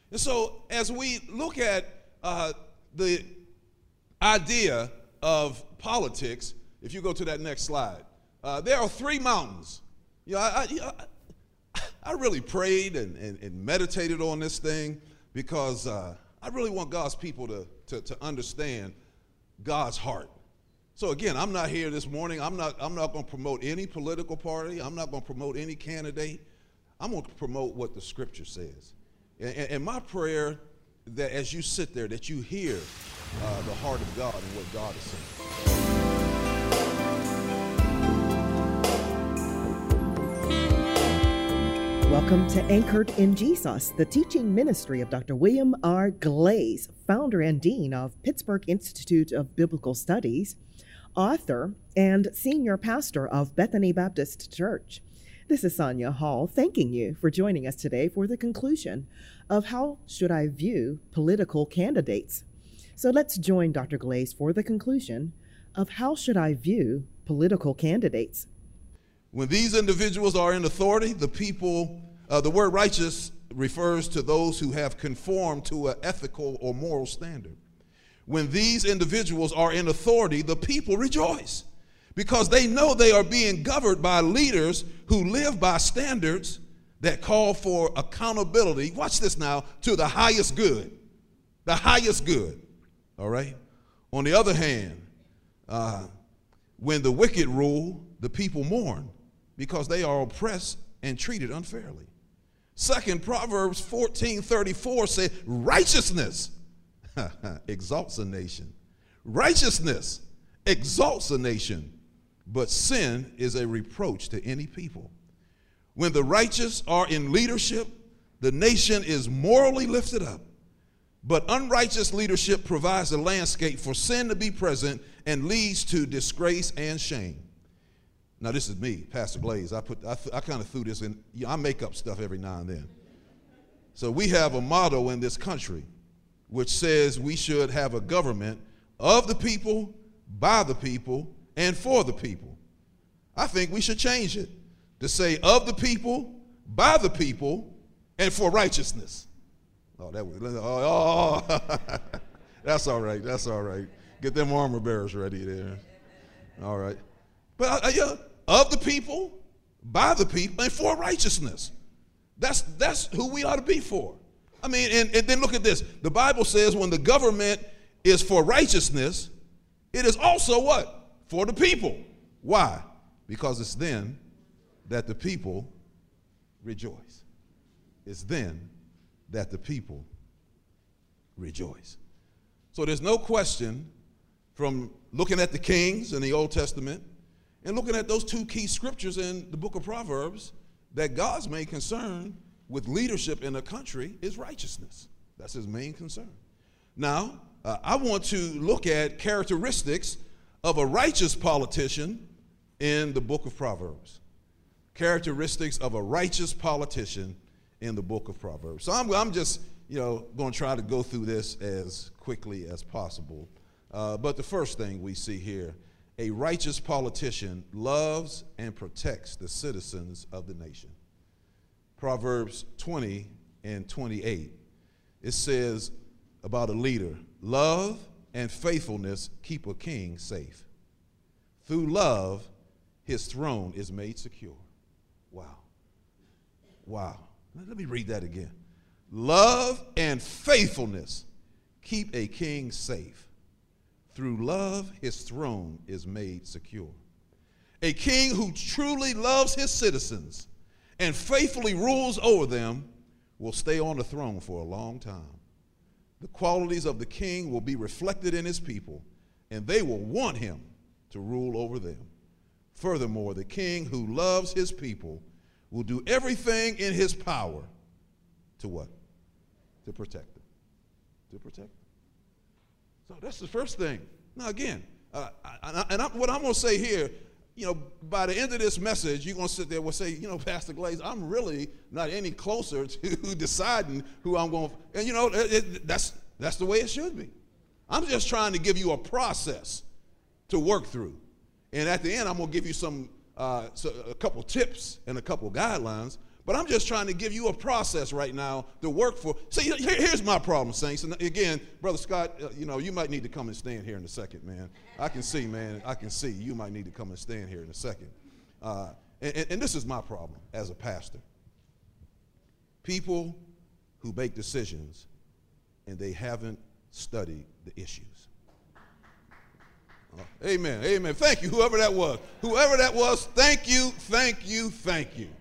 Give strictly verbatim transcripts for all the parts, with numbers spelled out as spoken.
And so as we look at uh, the idea of politics, if you go to that next slide, uh, there are three mountains. You know, I, I, you know, I really prayed and, and, and meditated on this thing because uh, I really want God's people to, to, to understand God's heart. So again, I'm not here this morning. I'm not, I'm not going to promote any political party. I'm not going to promote any candidate. I'm going to promote what the scripture says. And, and my prayer that as you sit there, that you hear uh, the heart of God and what God is saying. Welcome to Anchored in Jesus, the teaching ministry of Doctor William R. Glaze, founder and dean of Pittsburgh Institute of Biblical Studies, author, and senior pastor of Bethany Baptist Church. This is Sonia Hall, thanking you for joining us today for the conclusion of How Should I View Political Candidates? So let's join Doctor Glaze for the conclusion of How Should I View Political Candidates? When these individuals are in authority, the people, uh, the word righteous refers to those who have conformed to an ethical or moral standard. When these individuals are in authority, the people rejoice because they know they are being governed by leaders who live by standards that call for accountability. Watch this now, to the highest good, the highest good, all right? On the other hand, uh, when the wicked rule, the people mourn because they are oppressed and treated unfairly. Second, Proverbs fourteen thirty-four says, righteousness exalts a nation. Righteousness exalts a nation, but sin is a reproach to any people. When the righteous are in leadership, the nation is morally lifted up. But unrighteous leadership provides a landscape for sin to be present and leads to disgrace and shame. Now, this is me, Pastor Glaze. I put I, th- I kind of threw this in. You know, I make up stuff every now and then. So we have a motto in this country which says we should have a government of the people, by the people, and for the people. I think we should change it to say of the people, by the people, and for righteousness. Oh, that was, oh, oh. That's all right, that's all right. Get them armor bearers ready there. All right. But uh, yeah, of the people, by the people, and for righteousness. That's that's who we ought to be for. I mean, and, and then look at this. The Bible says when the government is for righteousness, it is also what? For the people. Why? Because it's then that the people rejoice. It's then that the people rejoice. So there's no question from looking at the kings in the Old Testament and looking at those two key scriptures in the book of Proverbs that God's main concern with leadership in a country is righteousness. That's his main concern. Now, uh, I want to look at characteristics of a righteous politician in the book of Proverbs. Characteristics of a righteous politician in the book of Proverbs. So I'm, I'm just, you know, going to try to go through this as quickly as possible. Uh, but the first thing we see here, a righteous politician loves and protects the citizens of the nation. Proverbs twenty and twenty-eight, it says about a leader, love and faithfulness keep a king safe. Through love, his throne is made secure. Wow. Wow. Let me read that again. Love and faithfulness keep a king safe. Through love, his throne is made secure. A king who truly loves his citizens and faithfully rules over them will stay on the throne for a long time. The qualities of the king will be reflected in his people, and they will want him to rule over them. Furthermore, the king who loves his people will do everything in his power to what? To protect them. To protect them. So that's the first thing. Now again, uh, I, and I, what I'm going to say here, you know, by the end of this message, you're going to sit there and say, you know, Pastor Glaze, I'm really not any closer to deciding who I'm going to, and you know, it, it, that's, that's the way it should be. I'm just trying to give you a process to work through. And at the end, I'm going to give you some, uh, so a couple tips and a couple guidelines. But I'm just trying to give you a process right now to work for. See, here, here's my problem, saints. And again, Brother Scott, uh, you know, you might need to come and stand here in a second, man. I can see, man. I can see. You might need to come and stand here in a second. Uh, and, and this is my problem as a pastor. People who make decisions and they haven't studied the issues. Uh, amen. Amen. Thank you, whoever that was. Whoever that was, thank you, thank you, thank you.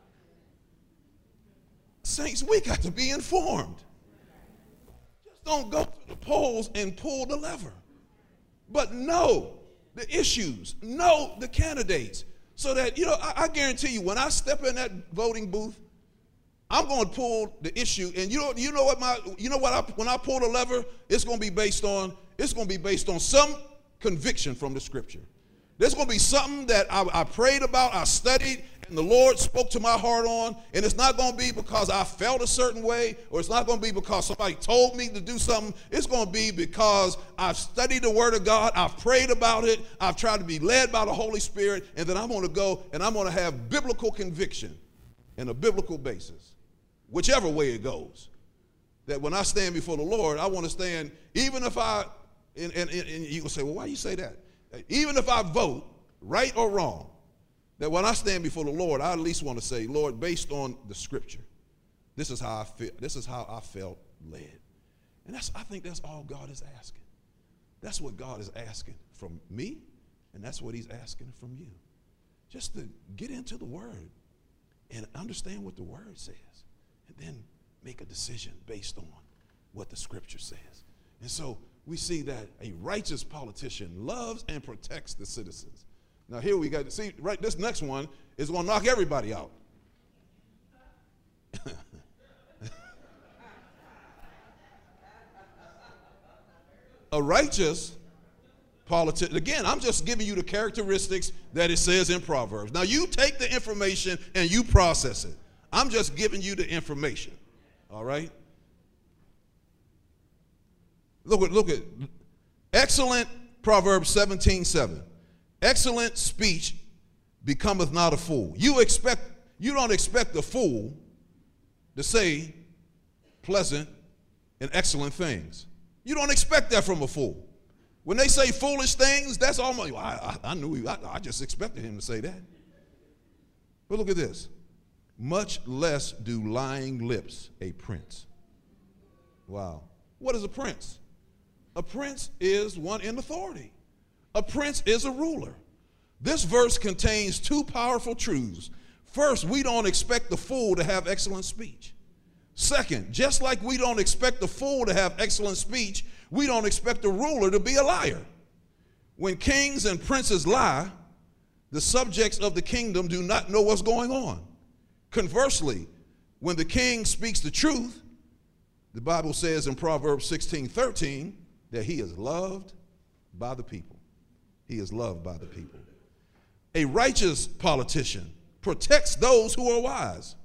Saints, we got to be informed. Just don't go to the polls and pull the lever. But know the issues, know the candidates, so that, you know, I, I guarantee you, when I step in that voting booth, I'm going to pull the issue, and you know, you know what my, you know what? I, when I pull the lever, it's going to be based on, it's going to be based on some conviction from the Scripture. There's going to be something that I, I prayed about, I studied, and the Lord spoke to my heart on, and it's not going to be because I felt a certain way, or it's not going to be because somebody told me to do something. It's going to be because I've studied the Word of God, I've prayed about it, I've tried to be led by the Holy Spirit, and then I'm going to go and I'm going to have biblical conviction and a biblical basis, whichever way it goes. That when I stand before the Lord, I want to stand, even if I, and, and, and you will say, well, why you say that? Even if I vote, right or wrong, that when I stand before the Lord, I at least want to say, Lord, based on the Scripture, this is how I feel, this is how I felt led. And that's, I think that's all God is asking. That's what God is asking from me, and that's what he's asking from you. Just to get into the Word and understand what the Word says, and then make a decision based on what the Scripture says. And so we see that a righteous politician loves and protects the citizens. Now here we got, see, right, this next one is going to knock everybody out. A righteous politician, again, I'm just giving you the characteristics that it says in Proverbs. Now you take the information and you process it. I'm just giving you the information, all right? Look at, look at, excellent, Proverbs seventeen seven. Excellent speech becometh not a fool. You expect, you don't expect a fool to say pleasant and excellent things. You don't expect that from a fool. When they say foolish things, that's almost, well, I, I, I knew, he, I, I just expected him to say that. But look at this. Much less do lying lips a prince. Wow. What is a prince? A prince is one in authority. A prince is a ruler. This verse contains two powerful truths. First, we don't expect the fool to have excellent speech. Second, just like we don't expect the fool to have excellent speech, we don't expect the ruler to be a liar. When kings and princes lie, the subjects of the kingdom do not know what's going on. Conversely, when the king speaks the truth, the Bible says in Proverbs sixteen thirteen that he is loved by the people. He is loved by the people. A righteous politician protects those who are wise.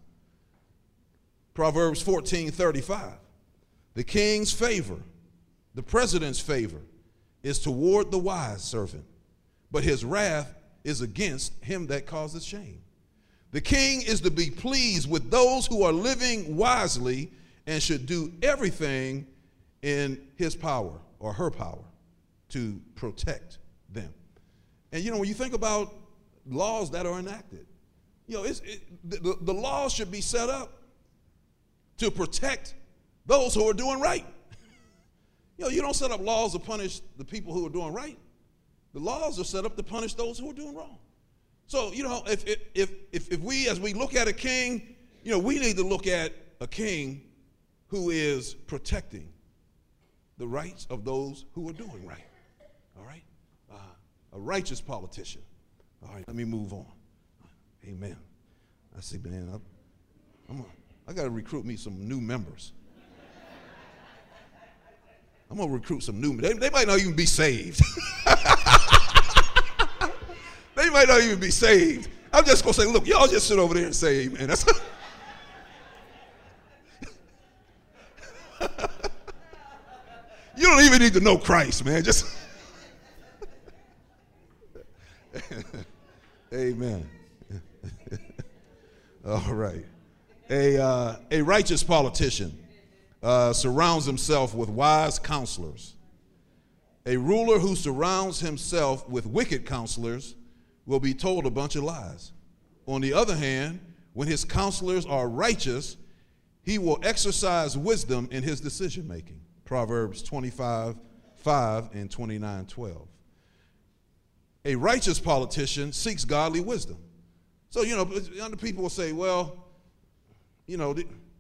Proverbs fourteen thirty-five. The king's favor, the president's favor, is toward the wise servant, but his wrath is against him that causes shame. The king is to be pleased with those who are living wisely and should do everything in his power or her power to protect them. And you know, when you think about laws that are enacted, you know, it's, it, the, the laws should be set up to protect those who are doing right. You know, you don't set up laws to punish the people who are doing right. The laws are set up to punish those who are doing wrong. So, you know, if, if, if, if we, as we look at a king, you know, we need to look at a king who is protecting the rights of those who are doing right. All right? Uh, a righteous politician. All right, let me move on. Amen. I see, man, I, I'm a, I got to recruit me some new members. I'm going to recruit some new members. They, they might not even be saved. They might not even be saved. I'm just going to say, look, y'all just sit over there and say amen. That's you don't even need to know Christ, man. Just amen. All right. A, uh, a righteous politician uh, surrounds himself with wise counselors. A ruler who surrounds himself with wicked counselors will be told a bunch of lies. On the other hand, when his counselors are righteous, he will exercise wisdom in his decision making. Proverbs twenty-five five and twenty-nine twelve. A righteous politician seeks godly wisdom. So, you know, other people will say, well, you know,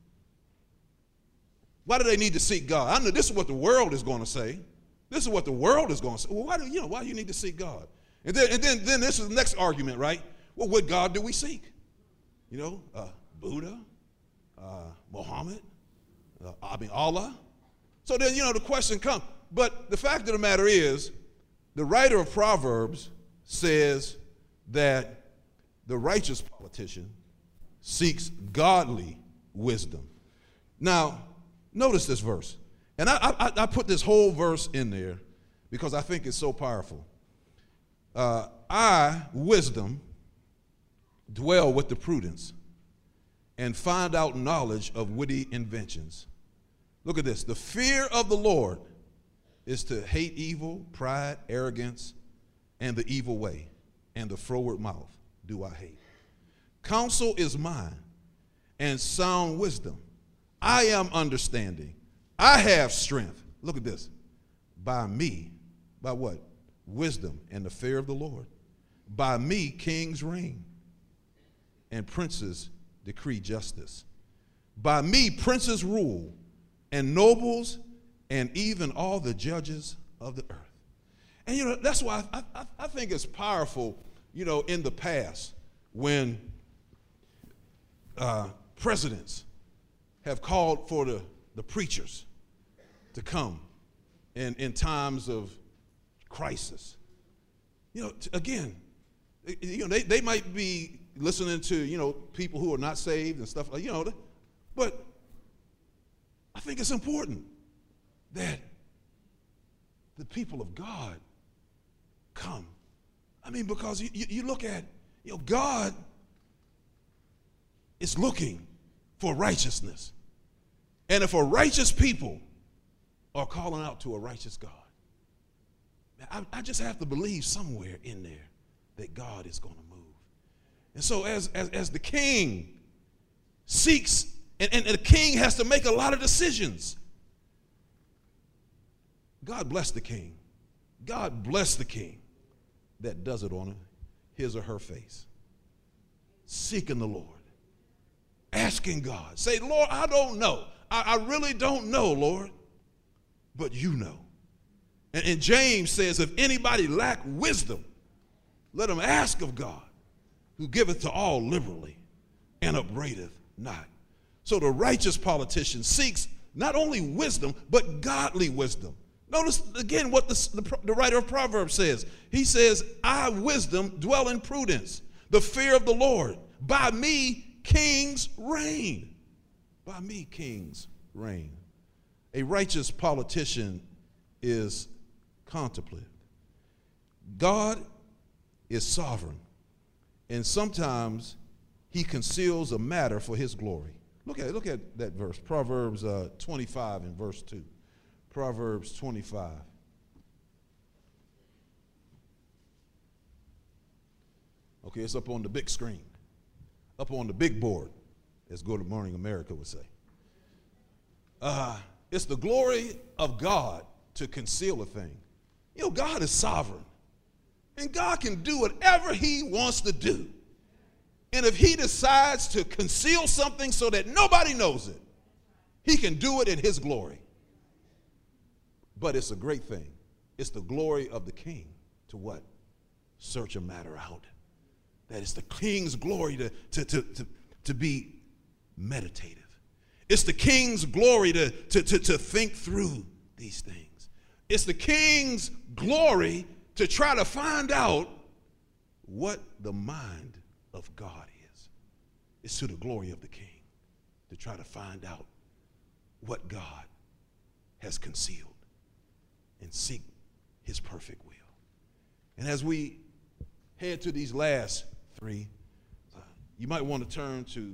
why do they need to seek God? I know this is what the world is going to say. This is what the world is going to say. Well, why do you know why do you need to seek God? And then and then, then this is the next argument, right? Well, what God do we seek? You know, uh, Buddha, uh, Muhammad, uh, I mean Allah. So then, you know, the question comes. But the fact of the matter is, the writer of Proverbs says that the righteous politician seeks godly wisdom. Now, notice this verse. And I, I, I put this whole verse in there because I think it's so powerful. Uh, I, wisdom, dwell with the prudence and find out knowledge of witty inventions. Look at this. The fear of the Lord is to hate evil, pride, arrogance, and the evil way, and the froward mouth do I hate. Counsel is mine, and sound wisdom. I am understanding. I have strength. Look at this. By me, by what? Wisdom and the fear of the Lord. By me, kings reign, and princes decree justice. By me, princes rule, and nobles, and even all the judges of the earth. And, you know, that's why I, I, I think it's powerful, you know, in the past when uh, presidents have called for the, the preachers to come in, in times of crisis. You know, t- again, you know, they, they might be listening to, you know, people who are not saved and stuff like, you know, but I think it's important that the people of God come. I mean, because you, you look at, you know, God is looking for righteousness. And if a righteous people are calling out to a righteous God, I, I just have to believe somewhere in there that God is going to move. And so as, as, as the king seeks, and, and, and the king has to make a lot of decisions. God bless the king. God bless the king that does it on his or her face. Seeking the Lord. Asking God. Say, Lord, I don't know. I, I really don't know, Lord. But you know. And, and James says, if anybody lack wisdom, let him ask of God, who giveth to all liberally and upbraideth not. So the righteous politician seeks not only wisdom, but godly wisdom. Notice again what the, the, the writer of Proverbs says. He says, I, wisdom, dwell in prudence, the fear of the Lord. By me, kings reign. By me, kings reign. A righteous politician is contemplative. God is sovereign, and sometimes he conceals a matter for his glory. Look at, look at that verse, Proverbs uh, twenty-five and verse two. Proverbs twenty-five. Okay, it's up on the big screen, up on the big board, as Good Morning America would say. Uh, it's the glory of God to conceal a thing. You know, God is sovereign, and God can do whatever he wants to do. And if he decides to conceal something so that nobody knows it, he can do it in his glory. But it's a great thing. It's the glory of the king to what? Search a matter out. That it's the king's glory to, to, to, to, to be meditative. It's the king's glory to, to, to, to think through these things. It's the king's glory to try to find out what the mind of God is. It's to the glory of the king to try to find out what God has concealed and seek his perfect will. And as we head to these last three, uh, you might want to turn to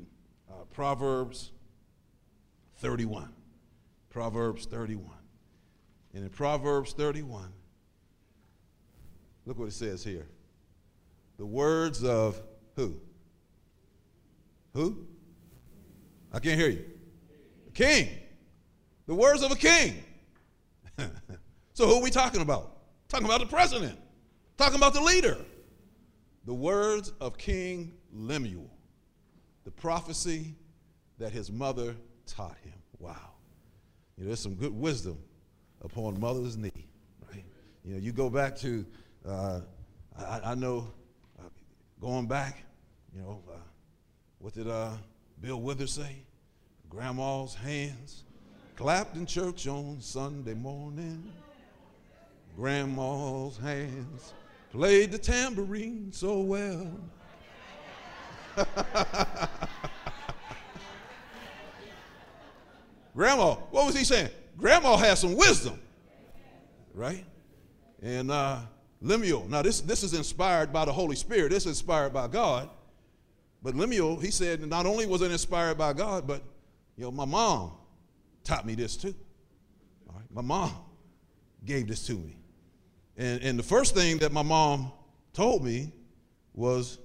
uh, Proverbs thirty-one. Proverbs thirty-one. And in Proverbs thirty-one, look what it says here. The words of who? Who? I can't hear you. A king. The words of a king. So who are we talking about? Talking about the president. Talking about the leader. The words of King Lemuel. The prophecy that his mother taught him. Wow. You know, there's some good wisdom upon mother's knee, right? You know, you go back to, uh, I, I know, uh, going back, you know, uh, what did uh, Bill Withers say? Grandma's hands clapped in church on Sunday morning. Grandma's hands played the tambourine so well. Grandma, what was he saying? Grandma had some wisdom, right? And uh, Lemuel, now this, this is inspired by the Holy Spirit. This is inspired by God. But Lemuel, he said, not only was it inspired by God, but, you know, my mom taught me this too. All right? My mom gave this to me. And, and the first thing that my mom told me was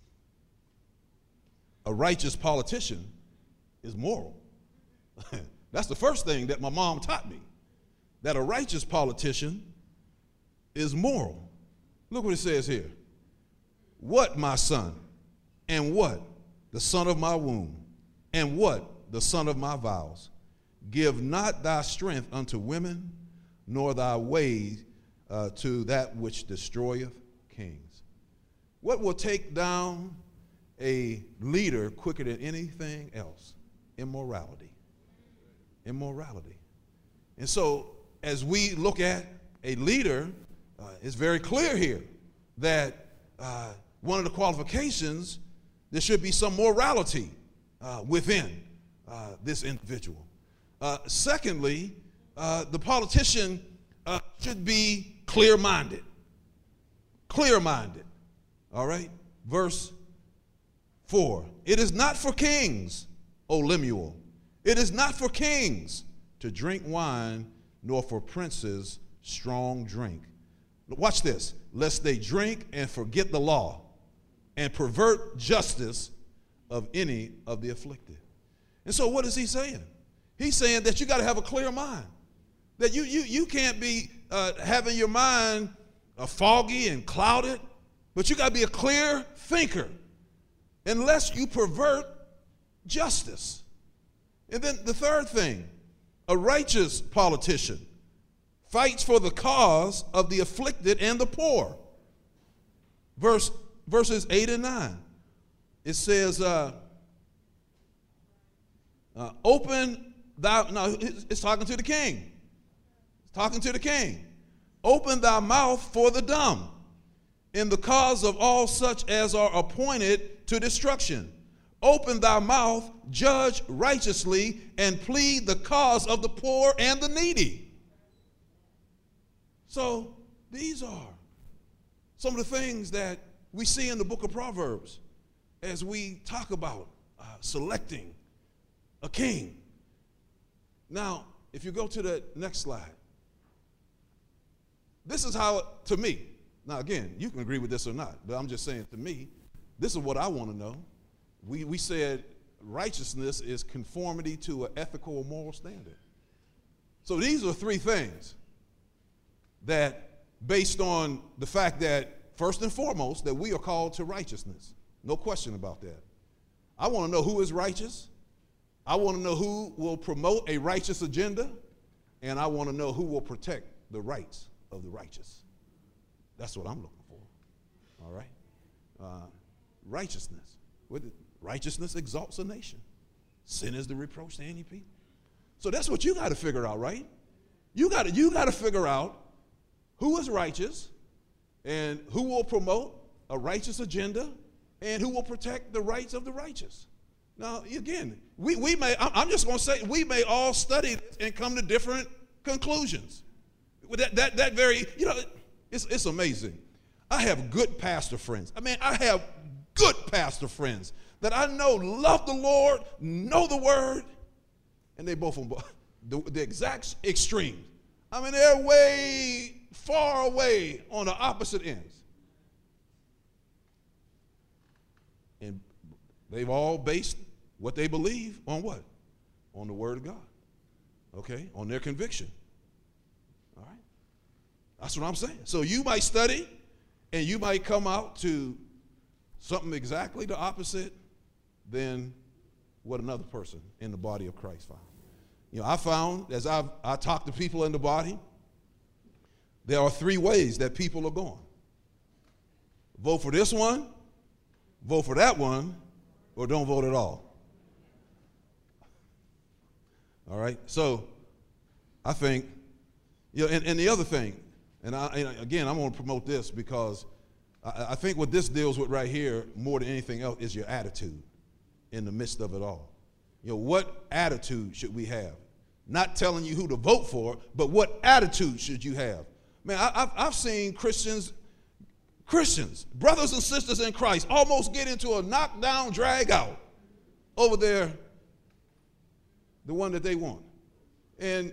a righteous politician is moral. That's the first thing that my mom taught me, that a righteous politician is moral. Look what it says here. What, my son, and what, the son of my womb, and what, the son of my vows, give not thy strength unto women, nor thy way uh, to that which destroyeth kings. What will take down a leader quicker than anything else? Immorality. Immorality. And so as we look at a leader, uh, it's very clear here that uh, one of the qualifications, there should be some morality uh, within uh, this individual. Uh, secondly, uh, the politician uh, should be clear-minded. Clear-minded. All right? Verse four. It is not for kings, O Lemuel. It is not for kings to drink wine, nor for princes strong drink. Watch this. Lest they drink and forget the law and pervert justice of any of the afflicted. And so what is he saying? He's saying that you got to have a clear mind. That you, you, you can't be uh, having your mind uh, foggy and clouded, but you got to be a clear thinker unless you pervert justice. And then the third thing, a righteous politician fights for the cause of the afflicted and the poor. Verse, verses eight and nine, it says, uh, uh, open thou, no, it's talking to the king. It's talking to the king. Open thy mouth for the dumb in the cause of all such as are appointed to destruction. Open thy mouth, judge righteously, and plead the cause of the poor and the needy. So these are some of the things that we see in the book of Proverbs as we talk about uh, selecting a king. Now, if you go to the next slide, this is how, to me, now again, you can agree with this or not, but I'm just saying to me, this is what I want to know. We, we said righteousness is conformity to an ethical or moral standard. So these are three things that, based on the fact that, first and foremost, that we are called to righteousness. No question about that. I want to know who is righteous. I want to know who will promote a righteous agenda. And I want to know who will protect the rights of the righteous. That's what I'm looking for. All right? Uh, righteousness. What did, righteousness exalts a nation. Sin is the reproach to any people. So that's what you got to figure out, right? You got to you got to figure out who is righteous and who will promote a righteous agenda and who will protect the rights of the righteous. Now, again, we, we may, I'm just going to say, we may all study this and come to different conclusions. That, that, that very, you know, it's, it's amazing. I have good pastor friends. I mean, I have good pastor friends that I know love the Lord, know the word, and they both on the, the exact extreme. I mean, they're way far away on the opposite ends. And they've all based what they believe on what? On the word of God. Okay? On their conviction. All right? That's what I'm saying. So you might study and you might come out to something exactly the opposite than what another person in the body of Christ found. You know, I found as I've, I talk to people in the body, there are three ways that people are going. Vote for this one, vote for that one, or don't vote at all. All right? So I think, you know, and, and the other thing, and, I, and again, I'm going to promote this because I, I think what this deals with right here more than anything else is your attitude in the midst of it all. You know, what attitude should we have? Not telling you who to vote for, but what attitude should you have? Man, I, I've, I've seen Christians, Christians, brothers and sisters in Christ, almost get into a knockdown, drag out over their, the one that they want. And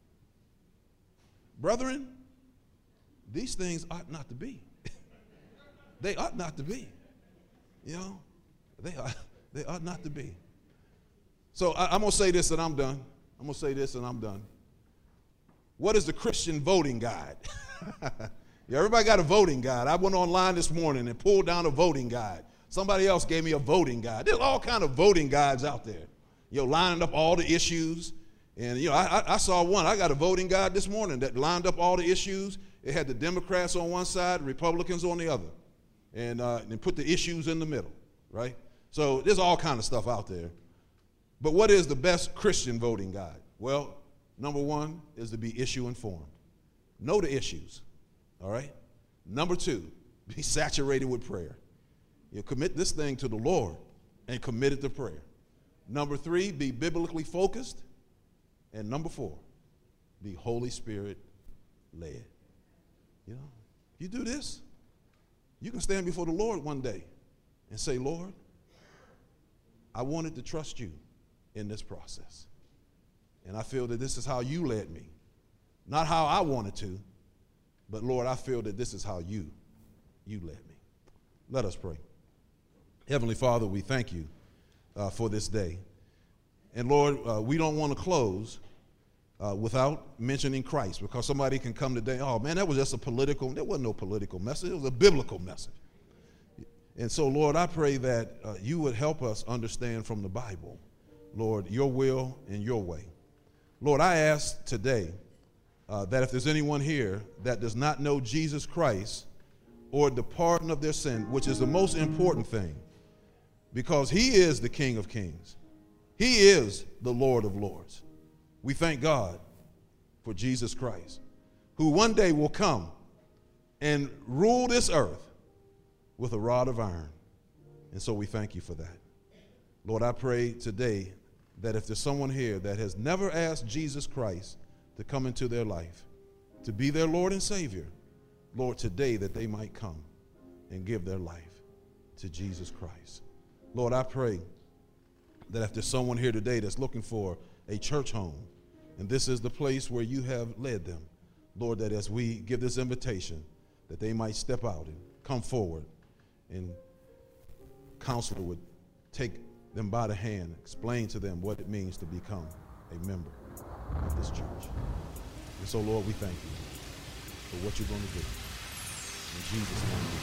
brethren, these things ought not to be. They ought not to be. You know, they ought, they ought not to be. So I, I'm going to say this and I'm done. I'm going to say this and I'm done. What is the Christian voting guide? Yeah, everybody got a voting guide. I went online this morning and pulled down a voting guide. Somebody else gave me a voting guide. There's all kind of voting guides out there. You know, lining up all the issues. And, you know, I, I saw one. I got a voting guide this morning that lined up all the issues. It had the Democrats on one side, Republicans on the other. And, uh, and put the issues in the middle, right? So there's all kind of stuff out there. But what is the best Christian voting guide? Well, number one is to be issue informed. Know the issues, all right? Number two, be saturated with prayer. You know, commit this thing to the Lord and commit it to prayer. Number three, be biblically focused. And number four, be Holy Spirit led. You know, if you do this, you can stand before the Lord one day and say, Lord, I wanted to trust you in this process. And I feel that this is how you led me. Not how I wanted to, but Lord, I feel that this is how you, you led me. Let us pray. Heavenly Father, we thank you uh, for this day. And Lord, uh, we don't want to close uh, without mentioning Christ, because somebody can come today, oh man, that was just a political, there wasn't no political message, it was a biblical message. And so Lord, I pray that uh, you would help us understand from the Bible, Lord, your will and your way. Lord, I ask today uh, that if there's anyone here that does not know Jesus Christ or the pardon of their sin, which is the most important thing, because he is the King of Kings. He is the Lord of Lords. We thank God for Jesus Christ, who one day will come and rule this earth with a rod of iron. And so we thank you for that. Lord, I pray today that if there's someone here that has never asked Jesus Christ to come into their life, to be their Lord and Savior, Lord, today that they might come and give their life to Jesus Christ. Lord, I pray that if there's someone here today that's looking for a church home, and this is the place where you have led them, Lord, that as we give this invitation, that they might step out and come forward, and counselor would take them by the hand, explain to them what it means to become a member of this church. And so, Lord, we thank you for what you're going to do. In Jesus'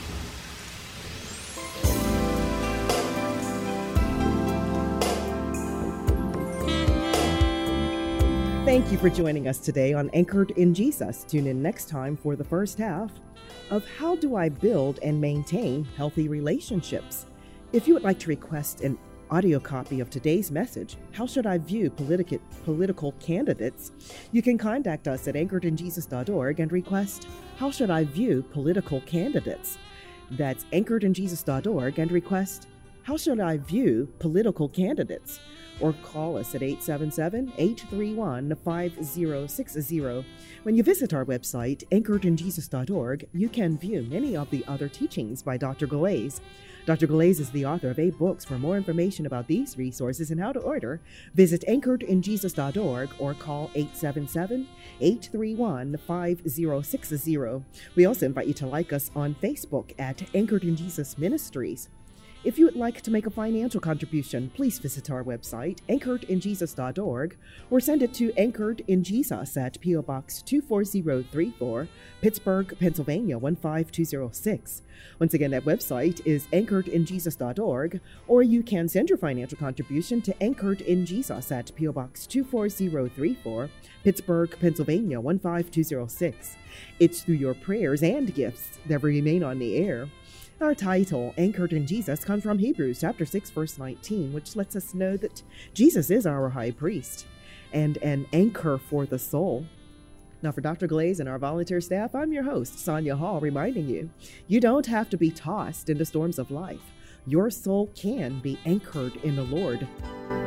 name we pray. Thank you for joining us today on Anchored in Jesus. Tune in next time for the first half of How Do I Build and Maintain Healthy Relationships? If you would like to request an audio copy of today's message, How Should I View Politic- Political Candidates? You can contact us at anchored in jesus dot org and request How Should I View Political Candidates? That's anchored in jesus dot org and request How Should I View Political Candidates? or call us at eight seven seven, eight three one, five zero six zero. When you visit our website, anchored in jesus dot org, you can view many of the other teachings by Doctor Galais. Doctor Galais is the author of eight books. For more information about these resources and how to order, visit anchored in jesus dot org or call eight seven seven, eight three one, five zero six zero. We also invite you to like us on Facebook at Anchored in Jesus Ministries. If you would like to make a financial contribution, please visit our website, anchored in jesus dot org, or send it to Anchored in Jesus at P O Box two four zero three four, Pittsburgh, Pennsylvania one five two zero six. Once again, that website is anchored in jesus dot org, or you can send your financial contribution to Anchored in Jesus at P O Box two four zero three four, Pittsburgh, Pennsylvania one five two zero six. It's through your prayers and gifts that we remain on the air. Our title, Anchored in Jesus, comes from Hebrews chapter six, verse nineteen, which lets us know that Jesus is our high priest and an anchor for the soul. Now, for Doctor Galais and our volunteer staff, I'm your host, Sonia Hall, reminding you, you don't have to be tossed into storms of life. Your soul can be anchored in the Lord.